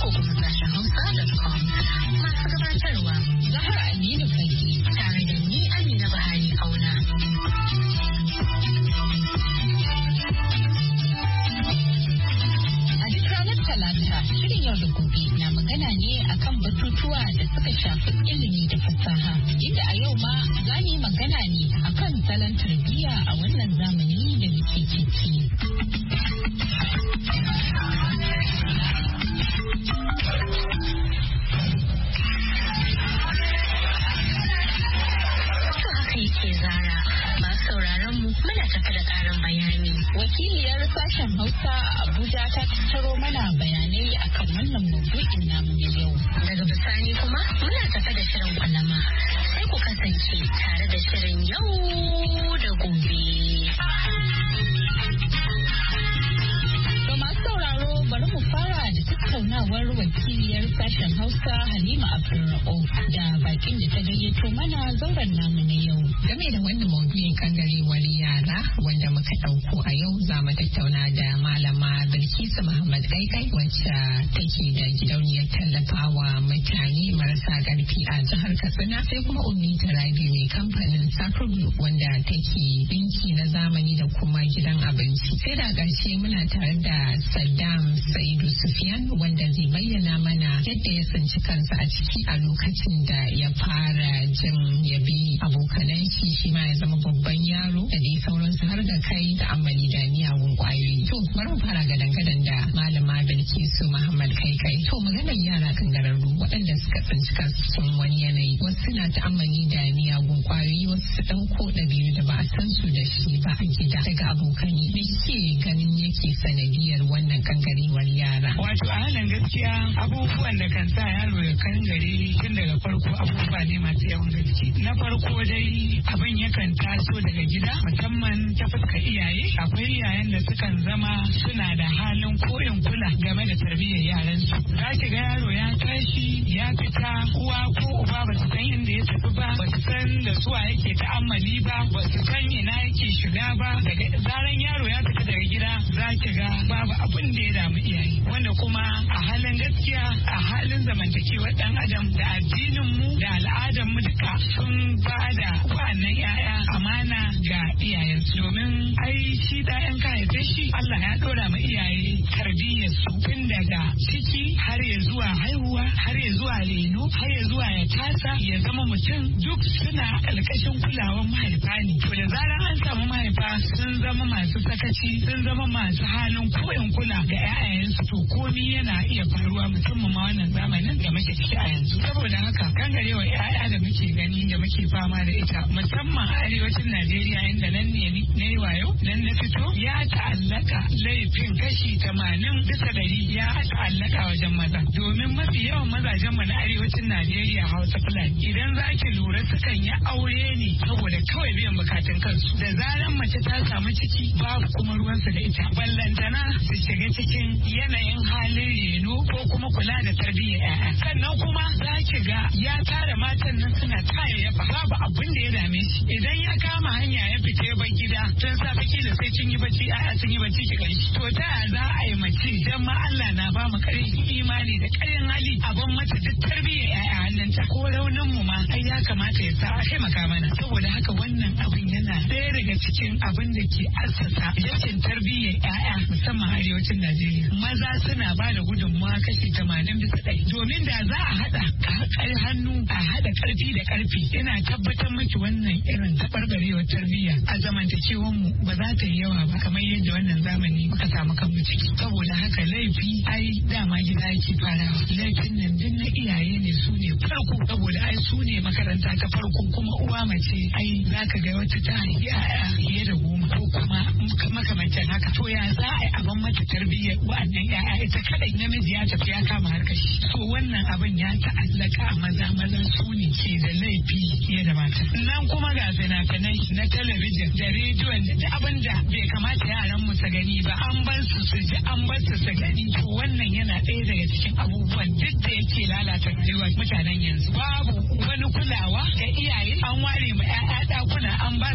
ko kuma sashen Hausa.com. Masu gabatarwa Zahra Aminu Fage tare da ni Amina Bahari Auna. A duk ranar Talata, shirin yau da gobe na magana ne akan batutuwa da suka shafi ilimi da fasaha. Inda a yau ma za mu yi magana ne akan salon tarbiyya a wannan zamani da muke ciki. Ke Zara, masu sauraron mu muna tafi da ƙarin bayani. Wakiliyar sashen Hausa a Abuja ta tattaro mana bayanai akan wannan maudu'in namu na yau. Daga bisani kuma muna tafi da shirin kwalama. Sai ku kasance tare da shirin yau da gobe. To masu sauraro bari mu fara da tattaunawar wakiliyar sashen Hausa Halima Abdulra'uf da bakin da ta gayyato mana zauren namu na yau. Game da wannan maudu'in kangarewar yara wanda muka ɗauko a yau za mu tattauna da malama Bilkisu Muhammad Kaikai wacce take da gidauniyar tallafawa mutane marasa ƙarfi a jihar Katsina, sai kuma Ummi Tarabi mai kamfanin Sacred wanda take dinki na zamani da kuma gidan abinci. Sai da ƙarshe muna tare da Saddam Saidu Sufyan wanda zai bayyana mana yadda ya tsinci kansa a ciki a lokacin da ya fara jin yabi abokanan shi ma ya zama babban yaro da dai sauransu har da kai da amali da miyagun kwayoyi. To bari mu fara gadan da malama Bilkisu Muhammad Kaikai. To maganar yara kangararru waɗanda suka tsinci kansu cikin wani yanayi, wasu suna ta'ammali da miyagun kwayoyi, wasu su ɗauko ɗabi'u da ba a san su da shi ba a gida daga abokani. Me ke ganin yake sanadiyar wannan kangarewar yara? Wato a halin gaskiya abubuwan da kan sa yaro ya kangare tun daga farko abubuwa ne masu yawan gaske. Na farko dai abin yakan taso daga gida musamman ta fuska iyaye. Akwai iyayen da sukan zama suna da halin koyin kula game da tarbiyyar yaransu. Za ki ga yaro ya tashi ya fita, uwa ko uba ba su san inda ya tafi ba, ba su san da suwa yake ta'ammali ba, ba su san ina yake shiga ba. Daga zaran yaro ya fita daga gida za ki ga babu abin da ya damu iyaye, wanda kuma a halin gaskiya a halin zamantakewar dan adam da addinin mu da al'adar mu duka sun bada wa'annan 'ya'ya amana ga iyayensu, domin ai shi da 'yan kayayyaki shi Allah ya dora ma iyaye tarbiyyar su tun daga ciki har ya zuwa haihuwa, har ya zuwa leno, har ya zuwa ya tasa ya zama mutum, duk suna ƙarƙashin kulawar mahaifa ne. To da zarar an samu mahaifa sun zama masu sakaci, sun zama masu halin koyon kula ga 'ya'yansu, to komi yana iya faruwa musamman ma wannan zamanin da muke ciki a yanzu. Saboda haka kangarewa 'ya'ya da muke gani da muke fama da ita musamman a arewacin Najeriya inda nan ne ne wayo nan na fito, ya ta'allaka laifin kashi 80% ya ta'allaka wajen maza, domin mafi yawan mazajen mu na arewacin Najeriya Hausa Fulani idan za ki lura sukan yi aure ne saboda kawai biyan bukatun kansu. Da zaran mace ta samu ciki babu kuma ruwansa da ita, ballantana su shiga cikin yanayin halin reno ko kuma kula da tarbiyyar 'ya'ya. Sannan kuma za ki ga ya tara matan nan suna tayayyafa babu abin da ya dame shi. Idan ya kama hanya ya fita ya bar gida tun safe kila sai kin yi bacci, 'ya'ya sun yi bacci ki kai. To ta yaya za a yi mace dan ma Allah na ba mu ƙarfin imani da ƙarfin hali abin mata duk tarbiyyar 'ya'ya hannunta, ko raunin mu ma ai ya kamata ya sa a taimaka mana. Saboda haka wannan abin yana ɗaya daga cikin abin da ke assasa rashin tarbiyyar 'ya'ya musamman arewacin Najeriya. Maza suna ba da gudunmawa kashi 80%, domin da za a haɗa hannu a haɗa ƙarfi da ƙarfi, ina tabbatar miki wannan irin taɓarɓarewar tarbiyya a zamantakewar mu ba za ta yi yawa ba kamar yadda wannan zamani muka samu kanmu ciki. Saboda haka laifi ai dama gida yake farawa. Laifin nan duk na iyaye ne, su ne farko, saboda ai su ne makaranta ta farko. Kuma uwa mace ai za ka ga wata ta haifi 'ya'ya fiye da 10 ko kuma makamancin haka. To ya za a yi abin mata tarbiyyar wa'annan 'ya'ya ita kadai, namiji ya tafi ya kama harkar shi. So wannan abin ya ta'allaka a maza su ne ke da laifi fiye da mata. Nan kuma ga fina-finai na talabijin da rediyon da abin da bai kamata yaran mu su gani ba, an bar su su ji, an bar su su gani. To wannan yana ɗaya daga cikin abubuwan duk da yake lalata rayuwar mutanen yanzu. Babu wani kulawa ga iyaye, an ware ma 'ya'ya ɗakuna an ba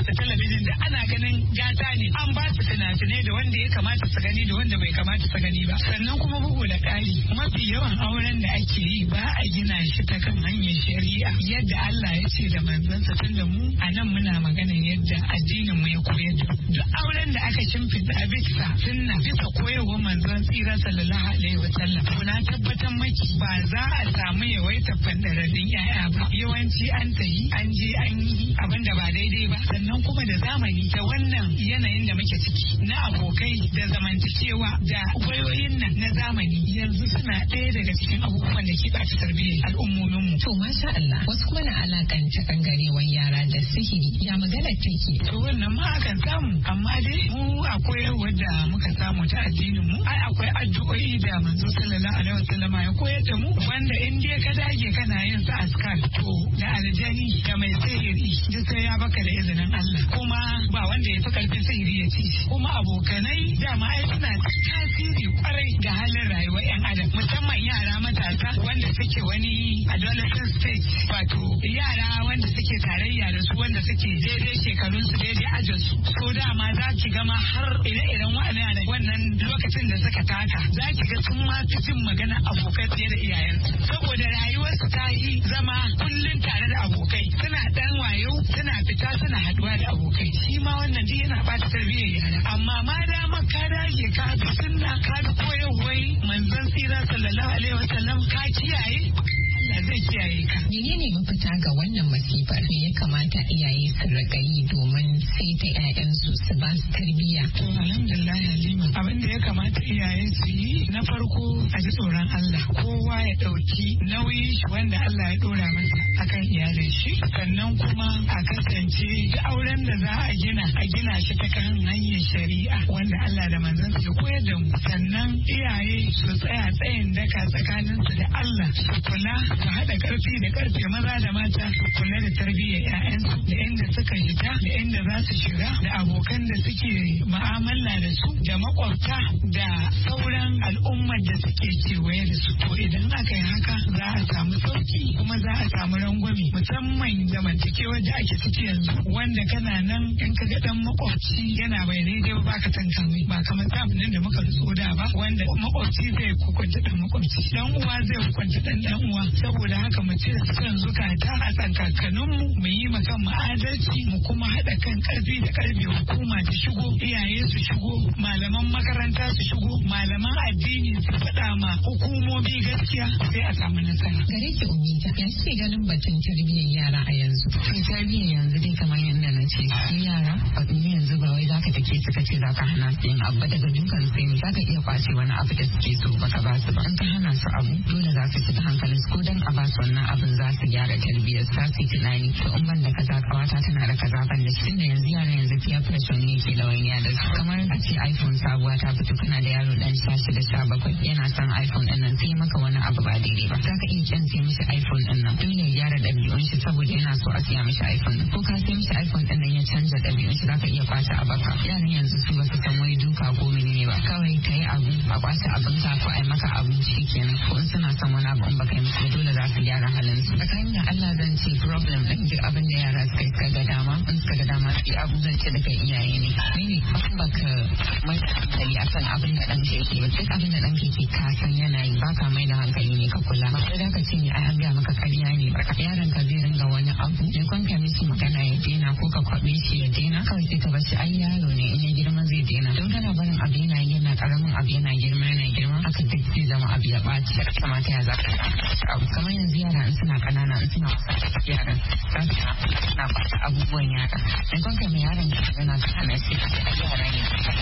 su talabijin da ana ganin gata ne, an ba su fina-finai da wanda ya kamata su gani da wanda bai kamata su gani ba. Sannan kuma bugu da ƙari, mafi yawan auren da ake yi ba a gina shi ta kan hanyar shari'a yadda Allah ya ce da manzansa, tun da mu a nan muna maganin yadda addinin mu ya koyar da duk auren da aka shimfiɗa bisa sunna bisa koyarwar manzon tsira sallallahu alaihi wa sallam. Kuna tabbatar maki ba za a samu yawaita fandararrun 'ya'ya ba. Yawanci an tayi an je an yi abin da ba daidai ba. Sannan kuma da zamani da wannan yanayin da muke ciki na abokai da zamantakewa da wayoyin nan na zamani yanzu suna ɗaya daga cikin abubuwan da ke ɓata tarbiyyar al'ummominmu. To masha Allah, wasu kuma na alakanta kangarewar yara da sihiri, ya magana take? To wannan ma akan samu, amma dai mu akwai wadda muka samu ta addinin mu, ai akwai addu'o'i da manzo sallallahu alaihi wasallam ya koyar da mu, wanda in dai ka dage kana yin sa askar to da aljani da mai sihiri duk sai ya baka da izinin Allah, kuma ba wanda ya fi karfin sihiri ya ci. Kuma abokanai dama ai suna tasiri kwarai ga halin rayuwar 'yan adam, musamman yara matasa wanda suke wani adolescent stage, wato yara wanda suke tarayya da su, wanda suke daidai shekarun su daidai ajin su. So dama za ki gama har ire-iren wannan lokacin da suka taka za ki ga sun ma fi jin magana abokai fiye da iyayensu, saboda rayuwarsu ta yi zama kullum tare da abokai, suna dan wayo, suna fita, suna haduwa da abokai. Shi ma wannan duk yana bata tarbiyyar yara, amma ma dama ka dage ka bi sunna, ka bi koyarwar manzon tsira sallallahu alaihi wasallam, ka kiyaye, Allah zai kiyaye ka. Menene mafita ga wannan masifar? Me ya kamata iyaye su riƙa yi domin saita 'ya'yansu su ba su tarbiyya? To alhamdulillah Halima, abin da ya kamata iyaye su yi na farko a ji tsoron Allah, kowa ya ɗauki nauyi wanda Allah ya ɗora masa akan iyalin shi, sannan kuma a kasance da auren da za a gina shi ta kan hanyar shari'a wanda Allah da manzansa ya koyar da mu. Sannan iyaye su tsaya tsayin daka tsakaninsu da Allah, su kula, su haɗa ƙarfi da ƙarfe, maza da mata su kula da tarbiyyar 'ya'yansu, da inda suka fita, da inda za su shiga, da abokan da suke ma'amala da su, da makwabta, da sauran al'ummar da suke kewaye da su. To idan aka yi haka za a samu sauki, kuma za a samu rangwame, musamman zamantakewar da ake ciki yanzu, wanda kana nan in ka ga dan makwabci yana bai daidai ba ka tanka mai, ba kamar zamanin da muka rutso da ba, wanda makwabci zai hukunta dan makwabci, dan uwa zai hukunta dan uwa. Saboda haka mu ce son zukata a tsakankaninmu, mu yi ma kan adalci, mu kuma haɗa kan ƙarfi da ƙarfe, hukuma ta shigo, iyaye su shigo, malaman makaranta su shigo, malaman addini su faɗa ma hukumomi gaskiya, sai a samu nasara. Gare ki Umita, ya ce ganin batun tarbiyyar yara a yanzu? Tarbiyyar yanzu dai kamar yadda na ce, yara yanzu ba wai za ka take suka ce za ka hana su yin abu daga dukan sai ne za ka iya kwace wani abu da suke so baka ba su ba. In ka hana su abu dole za ka shiga hankalin su, ko dan a ba su wannan abin za su gyara tarbiyyar, za su yi tunani to in ban da kaza kawata tana da kaza ban da shi. Tunda yanzu yara yanzu fiye pressure ne yake ɗawainiya da su, kamar a ce iPhone sabuwa ta fito kana da yaro dan 16-17 yana son iPhone ɗin nan, sai maka wani abu ba daidai ba, za ka iya kyan sai mishi iPhone ɗin nan tun ya gyara ɗabi'un shi saboda yana so a siya mishi iPhone ɗin, ko ka sai mishi iPhone ɗin nan ya canza ɗabi'un shi za ka iya kwace a baka. Yaran yanzu su ba su san wai duka ko menene ba, kawai ka yi abu a kwace abin ka ko a yi maka abu shi kenan, ko in suna son wani abu in baka yi musu dole za su gyara halin su. Tsakanin da Allah zan ce problem ɗin duk abin da yara suka ga dama, in suka ga dama su yi abu zan ce daga iyaye ne. Mene in baka mai da hankali akan abin da ɗan ke ba, duk abin da ɗan ke ka san yana yi ba ka mai da hankali ne ka kula. Ba sai da ka ce ne ai an gaya maka ƙarya ne ba, yaron ka zai ringa wani abu ne kun ka mishi magana ya daina ko ka kwaɓe shi ya daina, kawai sai ka bar shi ai yaro ne in ya girma zai daina. Don kana barin abu yana ƙaramin abu yana girma haka duk zai zama abu ya ɓaci. Kamata ya za ka abu kamar yanzu yara in suna ƙanana in suna wasa yaran za su suna ɓata abubuwan yara, in kun ka mai yaron ka yana ta hana shi yara ne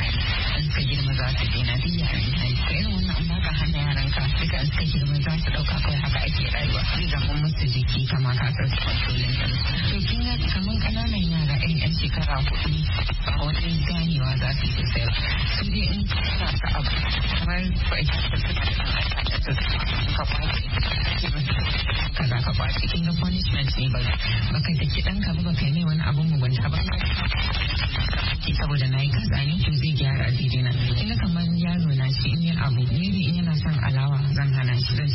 in suka girma za su daina, duk yaran ka irin wannan in ba ka hana yaran ka duka in suka girma za su ɗauka kawai haka ake rayuwa, zai zama musu jiki kama ka san su kontrolin kansu. To kin ga kamar ƙananan yara 'yan shekara 4 ba wani ganewa za su yi sosai ba, su dai in suna ta abu kamar fa'ita da suna da ka kwace kaza ka kwace, kin ga punishment ne ba ka daki ɗanka ba ka yi mai wani abun mugunta ba saboda na yi kaza ne to zai gyara daidai na. Kin ga kamar yaro na shi in yi abu maybe in yana son alawa zan hana shi, zan ce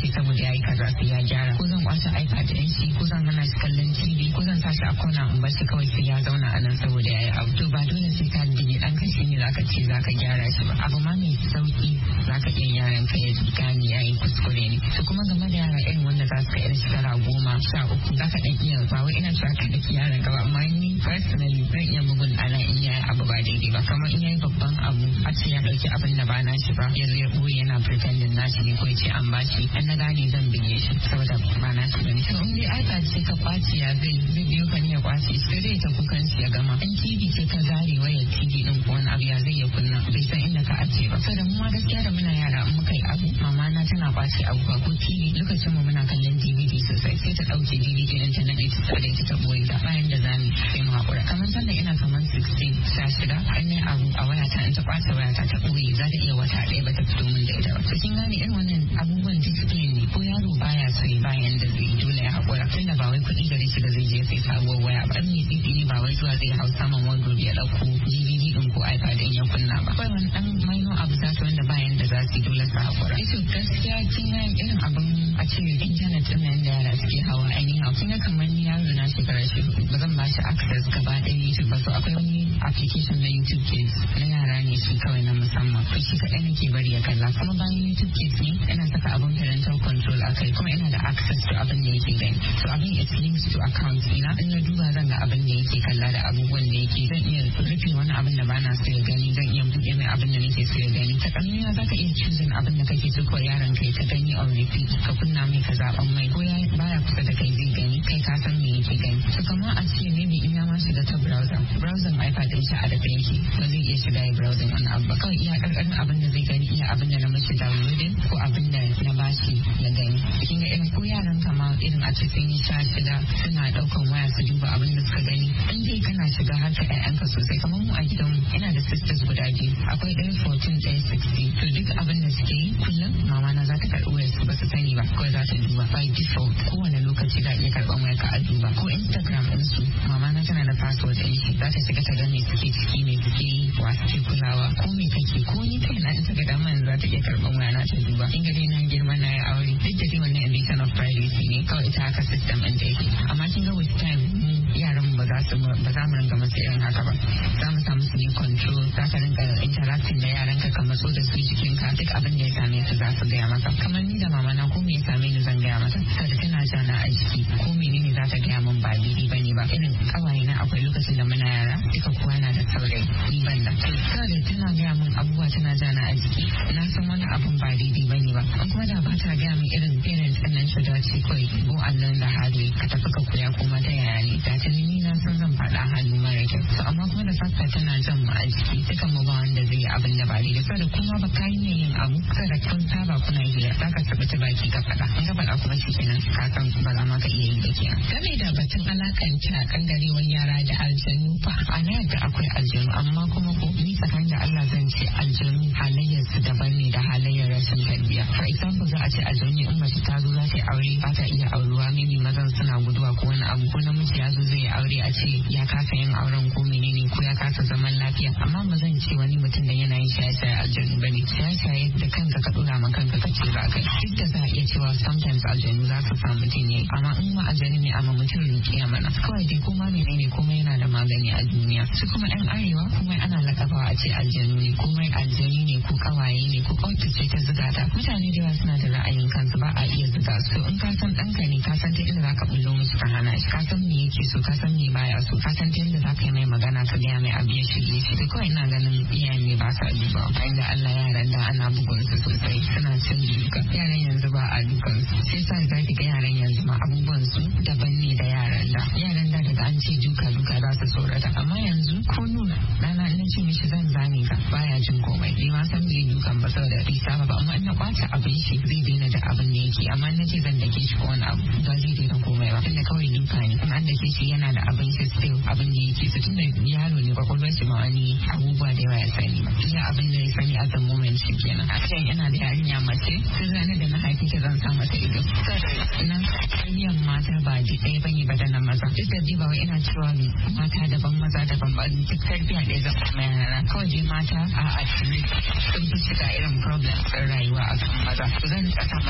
saboda yayi kaza sai ya gyara, ko zan kwace iPad ɗin shi, ko zan hana shi kallon TV, ko zan sa shi a kona in bar shi kawai sai ya zauna a nan saboda yayi abu. To ba dole sai ka dige ɗanka shi ne zaka ce zaka gyara shi ba. Abu ma mai sauki zaka iya yaran ka ya gane yayi kuskure ne. To kuma game da yara irin wanda za su kai irin shekara 10-13 zaka ɗan iya, ba wai ina cewa ka daki yaran ka ba, amma ni personally zan iya bugun ana in yayi abu ba daidai ba. Kamar in yayi babban abu a ce ya ɗauki abin da ba na shi ba, ya zai ɓoye yana pretending na shi ne ko ya ce an ba shi, an na gane zan bige shi saboda ba na shi ba ne. To in dai iPad ce ka kwace ya zai biyo ka ne ya kwace sai zai ta kukan shi ya gama. In TV ce ka zare wayar TV din ko wani abu ya zai ya kunna bai san inda ka ajiye ba. Saboda mu ma gaskiya da muna yara in muka yi abu mama na tana kwace abu ba ko TV lokacin mu muna kallon DVD sosai sai ta ɗauke DVD din ta nade ta tsare ta boye ta bayan da zamu sai mu haƙura. Kamar sanda ina kamar 16-16 an yi abu a wayata in ta kwace wayata ta boye za ta iya wata ɗaya ba ta fito min da ita ba. To kin gane irin wannan abubuwan discipline ne, ko yaro baya so ya bayan da zai dole ya haƙura tunda ba wai kuɗi gare shi da zai je sai sabuwar waya ba. Mai tsitsi ne ba wai zuwa zai hau saman wardrobe ya ɗauko DVD din ko iPad din ya kunna ba. Kawai wani ɗan maino abu za su wanda bayan da za su yi dole su haƙura. Ito gaskiya kin ga irin abin a cikin internet ɗin nan da yara suke hawa anyhow. Kin ga kamar ni yaro na shekara 4 ba zan ba shi access gaba ɗaya YouTube ba. So akwai wani application na YouTube Kids na yara ne shi kawai na musamman. To shi kaɗai nake bari ya kalla. Kuma bayan YouTube Kids ne ina saka abin parental control a kai kuma ina da access to abin da yake gani. So abin it links to account ina in na duba zan ga abin da yake kalla da abubuwan da yake, zan iya rufe wani abin da bana so ya gani, zan iya buɗe mai abin da nake so ya gani. Ta ƙanina za ka iya choosing abin da kake so ko yaron kai ta gani on repeat ka kunna mai ka zaɓan mai ko ya baya kusa da kai zai gani kai ka san me yake gani. So kamar a ce maybe in ya ma shiga ta browser iPad din shi a da yake ba zai iya shiga ya browsing wani abu ba, kawai iya ƙarƙarin abin da zai gani iya abin da na mace downloading ko abin da na bashi ya gani. Kin ga irin ko yaran kama irin a ce sun yi 16 suna ɗaukan waya su duba abin da suka gani. In dai kana shiga har ka ƴaƴanka sosai, kamar mu a gidan ina da sisters guda biyu, akwai ɗaya 14 ɗaya 16. To duk abin da suke yi kullum mama na za ta karɓi wayar su ba su sani ba, kawai za ta duba by default kowane lokaci za iya karɓan wayar ka a duba. Ko Instagram din su mama na tana da password din shi, za ta shiga ta ga me suke ciki me suke yi wa suke kulawa ko me kake ko ni kai na in ta ga dama za ta iya karɓan waya na ta duba. In ga dai na girma na ya aure duk da dai wannan invasion of privacy ne kawai ita haka system ɗin da yake. Amma kin ga with time yaran ba za mu ringa masa irin haka ba, za mu samu su ne control, za ka ringa interacting da yaran ka ka matso da su jikinka duk abin da ya same su za su gaya maka. Kamar ni da mama na ko me ya same ni zan gaya mata saboda tana jana a jiki ko menene za ta gaya min ba daidai bane ba. Irin kawaye na akwai lokacin da muna yara duka kowa na da saurayi ni ban da, saboda tana gaya min abubuwa tana jana a jiki na san wani abun ba daidai bane ba. An kuma da ba ta gaya min irin parents ɗin nan shi dace kawai go Allah da hali ka tafi ka koya kuma ta yaya ne ta ni na san zan faɗa hannu mara kyau. So amma kuma da fasta tana jan mu a jiki dukan mu ba wanda zai yi abin da ba daidai saboda kuma ba ka yi yin abu saboda kun saba kuna yi za ka tabbata baki ka faɗa in ka faɗa kuma shi kenan ka san ba za ma ka iya yi da kenan. Game da batun alakanta kangarewar yara da aljanu fa a na yadda akwai aljanu amma kuma ko ni tsakanin da Allah zan ce aljanu halayyar su daban ne da halayyar rashin tarbiyya. For example za a ce aljanu ne in mace ta zo za ta yi aure ba ta iya aurewa maybe mazan suna guduwa ko wani abu ko namiji ya zo zai yi aure a ce ya kasa yin auren ko menene ko ya kasa zaman lafiya. Amma ba zan ce wani mutum da yana yin shaye-shaye aljanu ba ne. Shaye-shaye da kanka ka ɗora ma kanka ka ce za ka yi duk da za a iya cewa sometimes aljanu za su sa mutum ne amma in ma aljanu ne amma mutum rukiya mana kawai dai kuma menene kuma yana da magani a duniya. Su kuma yan arewa kuma ana lakabawa a ce aljanu ne kuma aljanu ne ko kawaye ne ko kawai ce ta zuga ta. Mutane da yawa suna da ra'ayin kansu ba a iya zuga su. In ka san ɗanka ne ka san ta inda za ka bullo musu ka hana shi, ka san me yake so ka san me baya so, ka san ta inda za ka yi mai magana ka gaya mai abu ya shige shi. Da kawai ina ganin iyayen ne ba sa duba bayan da Allah yaran da ana bugun su sosai suna cin duka. Yaran yanzu ba a dukan su sai sa za ki ga yaran yanzu ma abubuwan su daban ne da yaran da. Yaran da daga an ce duka za su tsorata amma yanzu ko nuna dana ina ce mishi zan zane ka baya jin komai bai ma san bai dukan ba saboda bai saba ba. Amma ina kwace abin shi zai daina da abin da yake amma na ce zan dake shi ko wani abu ba zai daina komai ba tunda kawai duka ne. Kuma an dake shi yana da abin shi still abin da yake so tunda yaro ne kwakwalwar shi ma wani abubuwa da yawa ya sani ba. Iya abin da ya sani a the moment shi kenan. A kan yana da yarinya mace sai ranar da na haifi ta zan sa mata ido. Ina tarbiyyar mata ba ji ɗaya bane ba da na maza. Duk da ba wai ina cewa mata daban maza daban ba duk tarbiyya da ya zama mai yara kawai dai mata a cikin sun fi shiga irin problems ɗin rayuwa a kan maza. To zan sa mata ido ina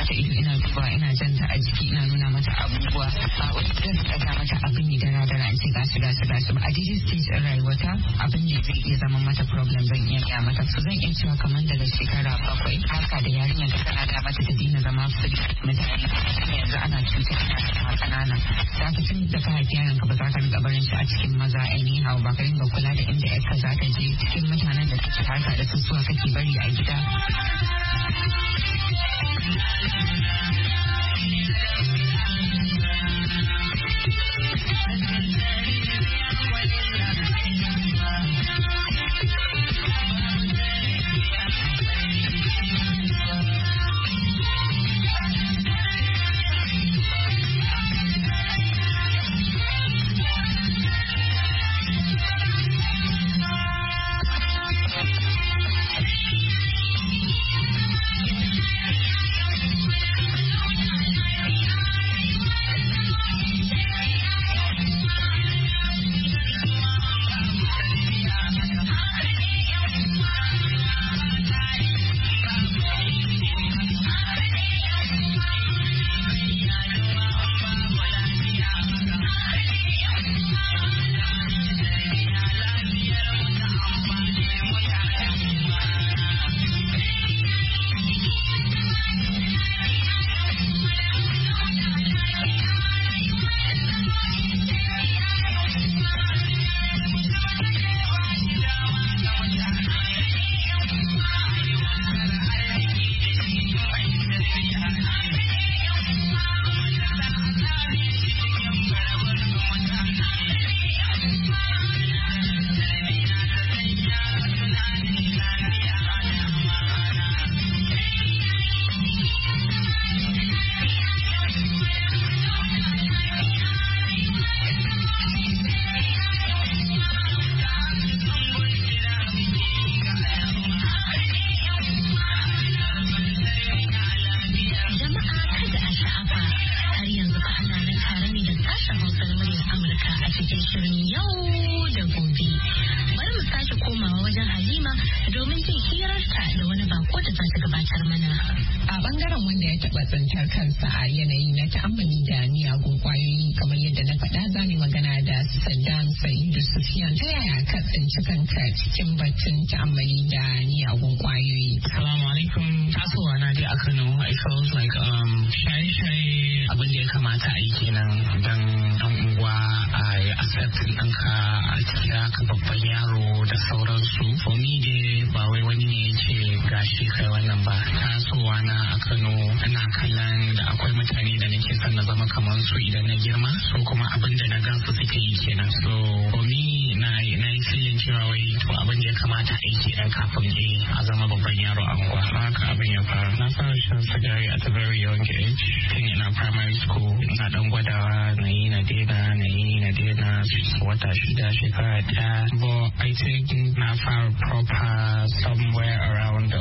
ina duba ina janta a jiki ina nuna mata abubuwa ba wani zan ɗaga mata abin ne dara in ce gashi ba a daidai stage ɗin rayuwata abin ne zai iya zama mata problem zan iya gaya mata so zan iya cewa kamar daga shekara 7 haka da yarinyar ta tana da mata ta dina zama free mutane yanzu ana cuta ina kanana za ka tun da ka haifi yaron ka ba za ka rinka barin shi a cikin maza anyhow ba ka rinka kula da inda yarka za ta je cikin mutanen da suke harka da su suwa kake bari a gida. tsintar kansa a yanayi na ta'ammali da miyagun kwayoyi kamar yadda na faɗa za mu magana da Saddam Sa'idu Sufyan. Ta yaya ka tsinci kanka cikin batun ta'ammali da miyagun kwayoyi? Assalamu alaikum. Tasowa na dai a Kano, I felt like shaye-shaye abin da ya kamata a yi kenan don ɗan unguwa a yi accepting ɗanka a kira ka babban yaro da sauransu. For me dai ba wai wani ne ya ce gashi kai wannan ba. Tasowa na a Kano ina kallon da akwai mutane da nake son na zama kamar su idan na girma, so kuma abin da na gan su suke yi kenan. So for me na yi filin cewa wai to abin da ya kamata a yi kenan kafin a zama babban yaro a unguwa. Haka abin ya fara. Na fara shan sigari at a very young age. Tun ina primary school ina dan gwadawa na yi na daina wata 6 shekara ɗaya. But I think na fara proper somewhere around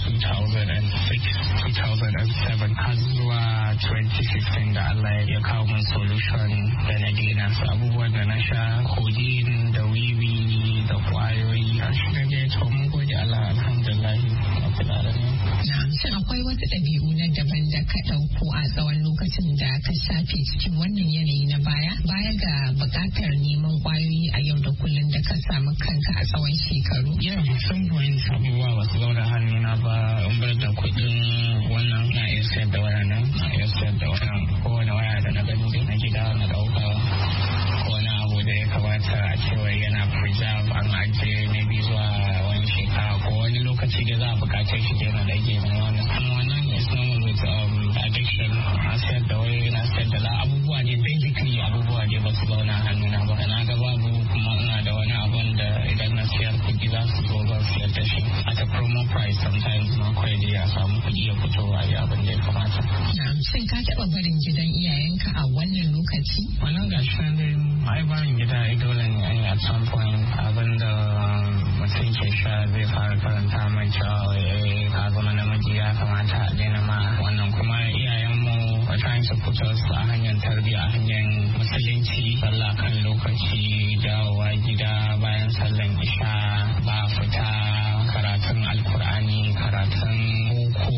2006, 2007 har zuwa 2015 da Allah ya kawo min solution da na daina su abubuwan da na sha codeine da wiwi da kwayoyi a shi da dai to mun gode Allah alhamdulillah a kula da ni. Na'am, shin akwai wasu ɗabi'u na daban da ka ɗauko a tsawon lokacin da ka shafe cikin wannan yanayi na baya ga buƙatar neman kwayoyi a yau da kullum da ka samu kanka a tsawon shekaru? Some point abubuwa ba su zauna hannuna ba in bar da kuɗin wannan na iya sayar da waya nan na iya sayar da waya kowane waya da na gani na gida na ɗauka wani abu da ya kamata a cewa yana preserve an ajiye maybe zuwa wani shekara ko wani lokaci da za a buƙace shi da yana da ke wannan is normal with addiction na sayar da waya na sayar da abubuwa ne basically abubuwa ne ba su zauna hannuna ba na ga babu kuma ina da wani abun da idan na siyar kuɗi za su zo zan siyar da shi at a promo price sometimes ma kawai dai a samu kuɗi ya fito a yi abin da ya kamata. Shin ka taɓa barin gidan iyayenka a wannan lokaci? Wannan gashi nan dai ai barin gida ai dole ne ai at some point abin da mutum ke sha zai fara karanta mai cewa ka zama namiji ya kamata a daina ma wannan kuma iyayenmu a trying to put us a hanyar tarbiyya a hanyar musulunci sallah kan lokaci dawowa gida bayan sallan isha ba fita karatun alkur'ani karatun boko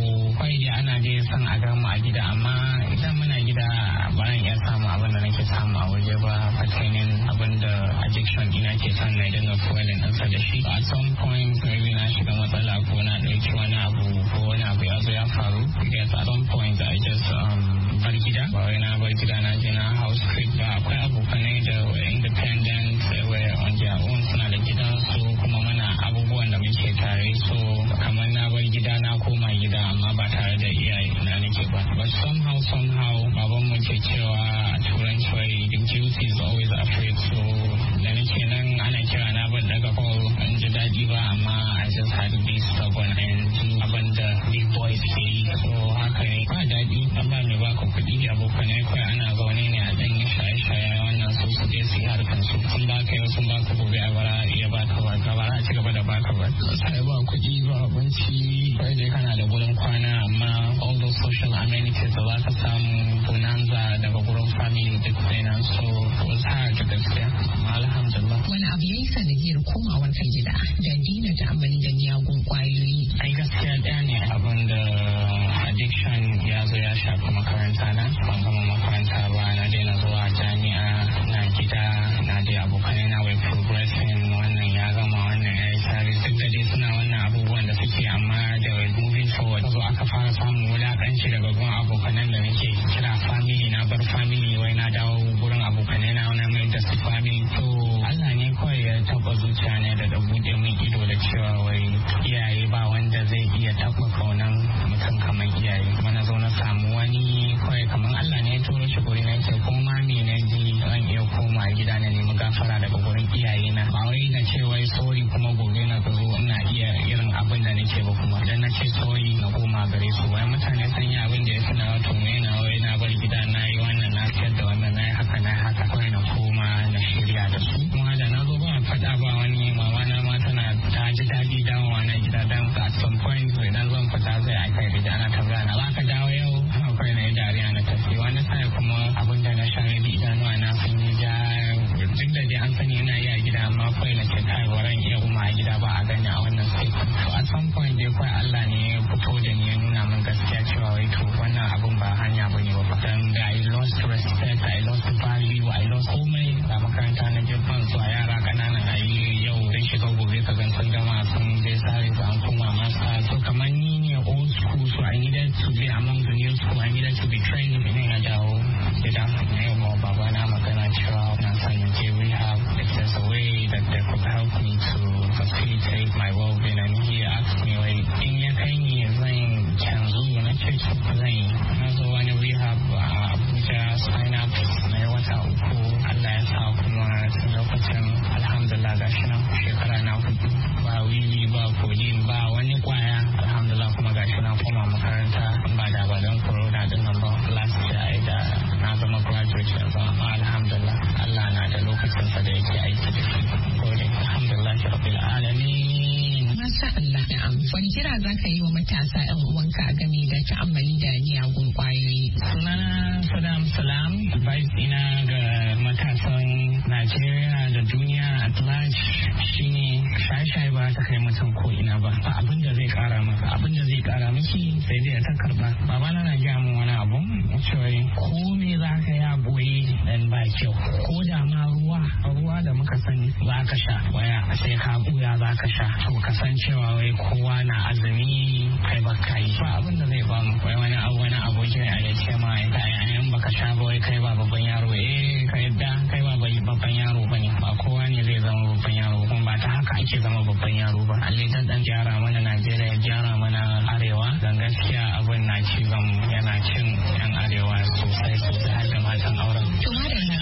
kawai dai ana dai son a ga mu a gida, amma idan muna gida ba zan iya samu abin da nake samu a waje ba, pertaining abin da addiction ina ke son na dinga fuelin ɗansa da shi. At some point maybe na shiga matsala ko na ɗauki wani abu ko wani abu ya zo ya faru. Because at some point I just bar gida, ba wai na bar gida na je na house trip ba. Akwai abokanai da independent were on their own, suna da gidansu kuma mana abubuwan da muke tare, so kamar na bar gida na koma gida amma ba tare da iyaye na nake ba. But somehow baban mu ke cewa a turanci wai the guilty is always afraid, so da nake nan ana kira na ban daga call an ji daɗi ba, amma I just had to be stubborn and do abin da big boys ke yi. So haka ne ba daɗi, an ba mai baka kuɗi abokanai kawai ana zaune ne a ɗan yi shaye-shaye wannan su je su yi harkar su, sun baka yau sun baka gobe a bara iya baka ba ka bara a ci gaba da baka ba. Sai ba kuɗi ba abinci kai dai kana da gurin kwana, amma all those social amenities da za ka samu bonanza daga gurin family duk sai nan, so it was hard gaskiya, amma alhamdulillah. Wani abu ya yi sanadiyar komawar kan gida da dina ta'ammali da miyagun kwayoyi? Ai gaskiya ɗaya ne abin da addiction ya zo ya shafi makaranta na, ban gama makaranta ba, na daina zuwa jami'a, na gida, na dai abokanai na wai progressing, wannan ya gama wannan ya yi service, duk da dai suna wannan abubuwan da suke, amma da moving forward zo aka fara samun wulaƙanci daga gun abokanan da nake kira family, na bar family wai na dawo gurin abokanai na wani mai da su family. To Allah ne kawai ya taɓa zuciya ne da buɗe min ido da cewa wai iyaye ba wanda zai iya taɓa kaunan mutum kamar iyaye. Mana zo na samu wani kawai kamar Allah ne ya turo shi guri na ce ko ma me na ji zan iya koma gida na nemi gafara daga gurin iyaye na, ba wai na ce wai sorry kuma gobe na zo ina iya irin abin da nake ba, kuma idan na ce sorry na koma gare su wai mutane sun yi abin da ya suna wato mai na wai na bar gida na yi wannan na fiyar da wannan na yi haka kawai na koma na shirya da su. Kuma da na zo ba faɗa ba wani mama na ma tana ta ji daɗi dawowa na gida, dan at some point idan zan fita zai aka da ana tambaya na ba ka dawo yau, akwai na yi dariya na tafi. Wani sai kuma abin da na share da idanuwa na sun yi ja, duk da dai an sani yana yi a gida, amma kawai na ce kai waran iya kuma a gida ba a gani a wannan state. So at some point dai kawai Allah ne ya fito da ni ya nuna min gaskiya cewa wai to wannan abun ba hanya bane ba. Dan da I lost respect, I lost value, I lost komai a makaranta na jibban su a yara kananan ayi yau dan shiga gobe ka gan sun gama sun dai sare su an koma masa. So kamar ni ne old school, so I needed to be among the new school, I needed to be trained. Idan ya dawo gida na yau ma baba na magana cewa na san je rehab, if there's a way that they could help me to facilitate my well-being, and he asked me wai in ya kai ni zan canzu, na ce zan yi. Na zo wani rehab a Abuja, sign up na yi wata 3, Allah ya sa kuma tun lokacin alhamdulillah gashi nan shekara na 4 ba wiwi ba kodin ba wani kwaya, alhamdulillah kuma gashi na koma makaranta ba da ba don corona din nan ba. Last year da na zama graduate yanzu, amma alhamdulillah Allah na da lokacin sa da yake aiki da shi. Gode alhamdulillah rabbil alamin. Masha Allah. Wani kira za ka yi wa matasa 'yan uwanka game da ta'ammali da miyagun kwayoyi? Sunana Saddam Salam, advice ina ga matasan Najeriya da duniya at large shine shaye-shaye ba ta kai mutum ko ina ba. Ba abin da zai kara maka, abin da zai kara miki sai dai ta karba. Babana na gaya min wani abu cewa ko me za ka ya boye dan ba kyau, ko da ma ruwa da muka sani za ka sha waya sai ka buya za ka sha, to ka san cewa wai kowa na azumi kai ba kai ba abin da zai ba mu. Wai wani aboki ne ya ce ma in baka sha ba wai kai ba babban yaro, ka yadda kai ba babban yaro bane, ba kowa ne zai zama babban yaro, kuma ba ta haka ake zama babban yaro ba. Allah ta dan gyara mana Najeriya, ya gyara mana arewa, dan gaskiya abin na ci yana cin yan arewa sosai har da matan auren. To madalla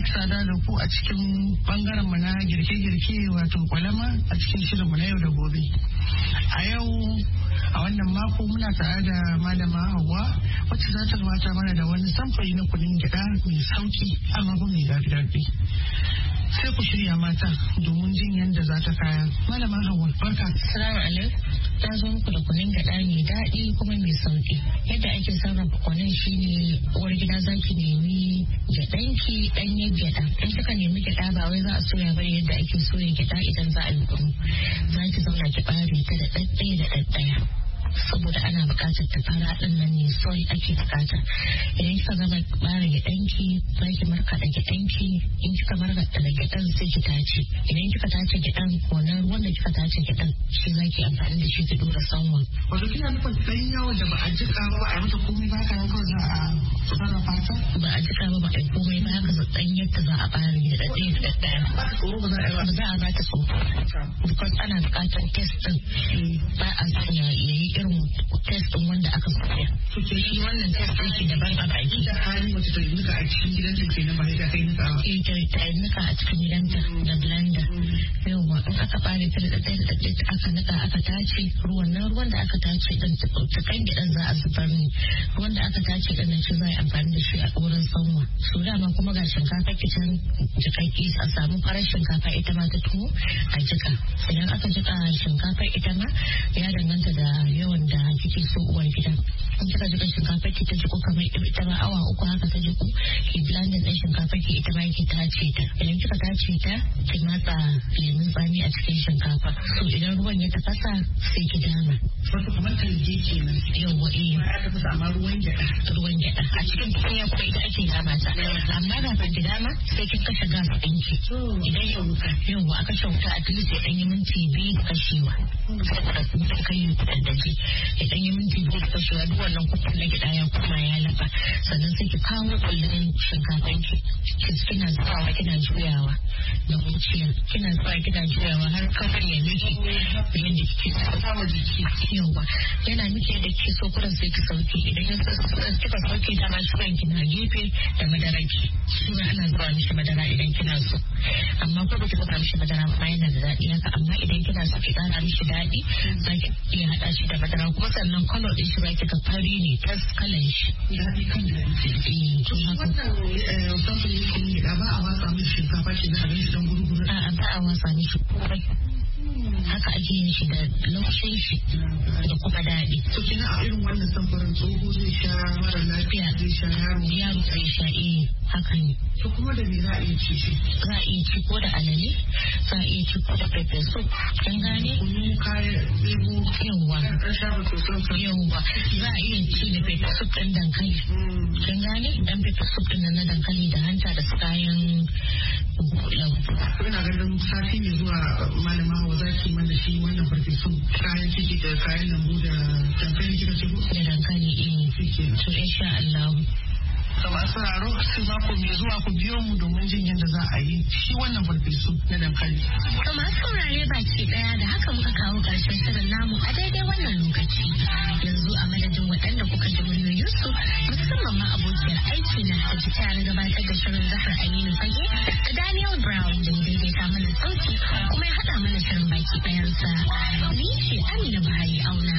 sake sada da ku a cikin bangaren mu na girke-girke wato kwalama a cikin shirin mu na yau da gobe. A yau a wannan mako muna tare da malama Hauwa wacce za ta gabatar mana da wani samfuri na kunun gyaɗa mai sauki amma kuma mai daɗi. Sai ku shirya mata domin jin yadda za ta kaya. Malama Hauwa, barka. Assalamu alaikum. Ta zo muku da kunun gyaɗa mai daɗi kuma mai sauki. Yadda ake sarrafa kunun shine uwar gida za ki nemi gyaɗanki ɗanyen gyaɗa. In kika nemi gyaɗa ba wai za a soya bane yadda ake soya gyaɗa idan za a yi kunu. Za ki zauna ki ɓare ta da ɗaɗɗaya. Saboda ana buƙatar ta fara ɗin nan ne soy ake buƙata. Idan kika gama ɓare gyaɗanki za ki markaɗa gyaɗanki, in kika markaɗa gyaɗan sai ki tace. Idan kika tace gyaɗan wannan ruwan da kika tace gyaɗan shi za ki amfani da shi ki ɗora sanwa. Wato kina nufin ɗan yawan da ba a jiƙa ba a mata komai ba haka nan kawai za a sarrafa ta? Ba a jiƙa ba a yi komai ba haka ɗan yadda za a ɓare ɗaɗɗaya. Ba ta tsoro ba za a yi ba. Ba za a ba ta tsoro. Because ana buƙatar test ɗin ba a sanya yayi irin test din wanda aka soya. Shi wannan test din shi daban a baki. Da hali wacce ta nika a cikin gidanta ke nan ba sai ta kai nika ba. Ta nika a cikin gidanta da blender. Yawwa in aka bare ta da ɗaya aka nika aka tace ruwan da aka tace din ta kan gidan za a zubar ne. Ruwan da aka tace din nan shi za a yi amfani da shi a wurin sanwa. So dama kuma ga shinkafa kicin jikakki a samu farar shinkafa ita ma ta tuwo a jika. Idan aka jika shinkafa ita ma ya danganta da yawan da kike so uwar gida. In kika jika shinkafa ki ta jiko kamar ita ma awa 3 haka ta jiko ki blending din shinkafa ki ita ma ki tace ta. Idan kika tace ta ki matsa lemun tsami a cikin shinkafa. So idan ruwan ya tafasa sai ki dama. Wato kamar talge kenan. Yawwa ya tafasa amma ruwan gyaɗa. A cikin tukunya kuma ita ake dama ta. Amma kafin ki dama sai kin kashe gas ɗinki. Idan yawwa aka shauta a tilis ya ɗanyi minti 2 da kashewa. Sai kai yi daji. Idan yi minti 2 da kashewa duk wannan kukun na gida ya kuma ya lafa. Sannan sai ki kawo kullun shinkafanki. Kina zubawa kina juyawa da wuciya. Kina zubawa kina juyawa har kafin ya miki yadda kike sama jiki. Yawwa yana miki yadda kike so kurin sai ki sauke. Idan kika sauke ta ma shugan kina gefe da madaraki. Shugan ana zuba mishi madara idan kina so. Amma ko ba ki zuba mishi madara ba yana da daɗi haka. Amma idan kina so ki ƙara mishi daɗi za ki iya haɗa shi da madara kuma sannan color din shi ba kika fari ne tas kalan shi. Daɗi kan daɗi. Wannan samfuri kun yi ba a watsa mishi shinkafa shi za a mishi dan gurguru. A'a ba a watsa mishi komai. Haka ake yin shi da laushin shi da kuma daɗi. To kina a irin wannan samfurin tsoho zai sha mara lafiya zai sha yaro zai sha haka ne. To kuma da me za a iya ci shi? Za a iya ci ko da alale, za a iya ci ko da pepper soup. Kin gane? Kunu kayan lemu. Yawwa. Ɗan shafa soson. Yawwa. Za a iya ci da pepper soup ɗin dankali. Kin gane? Dan pepper soup ɗin na dankali da hanta da su kayan lambu. Ina ganin sati mai zuwa malama Hauwa za ki mana shi wannan farfesun kayan ciki da kayan lambu da dankali kika ce ko? Da dankali to insha Allah. Da masu raro sai mako mai zuwa ku biyo mu domin jin yadda za a yi shi wannan farfesu na dankali. To masu saurare baki daya da haka muka kawo karshen shirin namu a daidai wannan lokaci. Yanzu a madadin waɗanda kuka ji muryoyinsu musamman ma abokiyar aiki na da ta na gabatar da shirin Zahra Aminu Fage da Daniel Brown da ya daidaita mana sauti kuma ya haɗa mana shirin baki ɗayansa. Ni ce Amina Buhari Auna